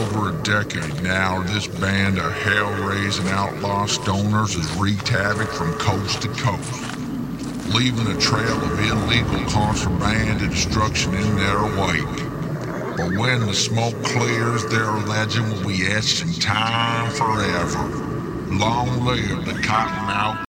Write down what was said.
over a decade now, this band of hell-raising outlaw stoners has wreaked havoc from coast to coast, leaving a trail of illegal contraband and destruction in their wake. But when the smoke clears, their legend will be etched in time forever. Long live the Cottonmouth